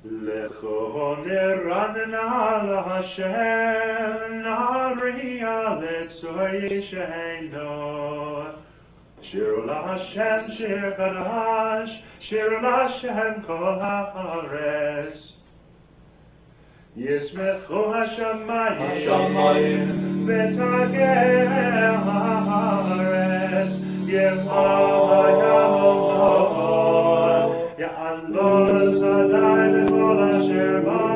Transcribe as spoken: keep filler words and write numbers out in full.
Lecho niranna LaHashem, Nariya Letzoy Sheino. Shir LaHashem, Shir Chadash, Shir LaHashem Kol HaAretz. Yismechu Hashamayim, V'tageh HaAretz, Yifal HaYamot, Ya'alol Zadai L'kol Asher Ba.